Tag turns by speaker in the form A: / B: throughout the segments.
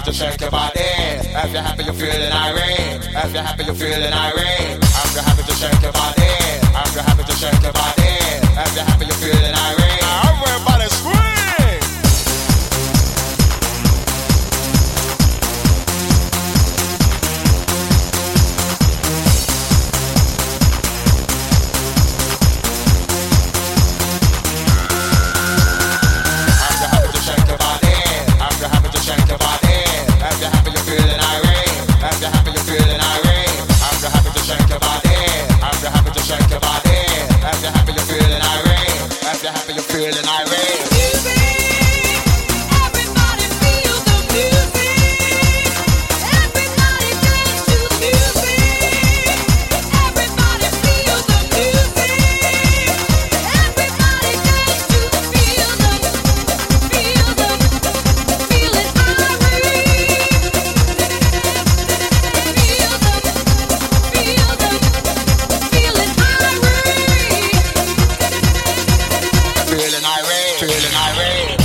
A: to shake your body. If you're happy, you're feeling irate. If you're happy, you're feeling irate. If you're happy to shake your body. If you're happy to shake your body. If you're happy, you're feeling irate. Everybody scream. Feeling irate.
B: Everybody feel the music. Everybody dance to the music. Everybody feel the music. Everybody dance to the feel it
A: Feeling irate.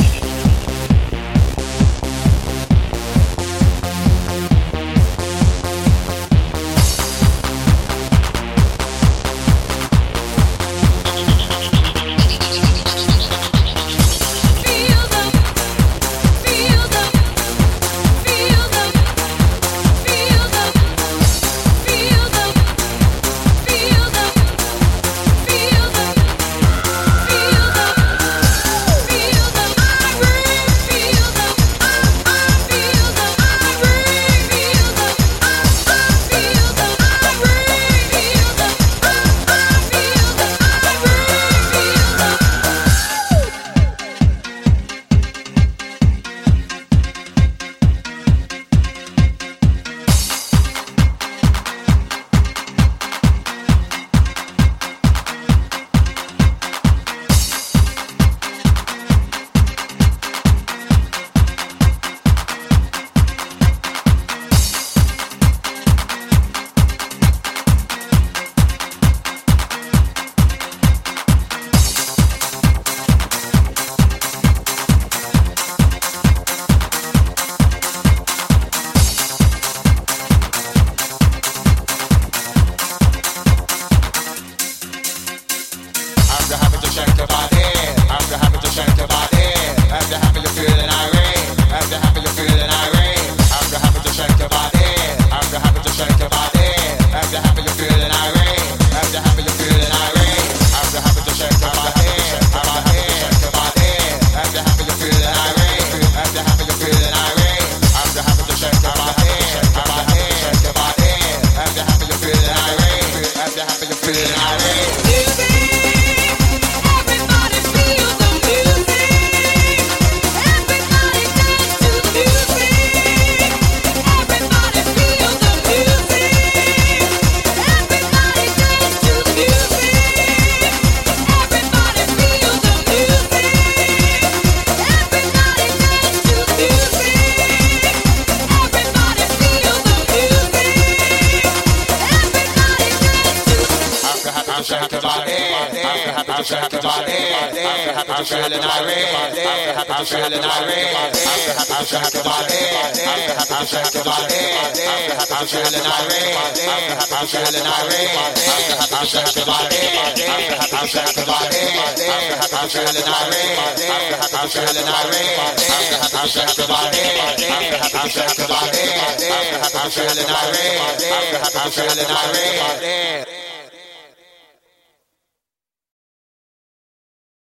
A: Shake your body, happy to shake your body, happy to feeling irate, happy to feeling irate, happy to shake your body, happy to shake your body, happy to feeling irate, happy to feeling irate, happy to shake your body, happy to shake your body, happy to feeling irate, happy to feeling irate, happy to shake your body, happy to shake your body, happy to feeling irate, happy to feeling irate.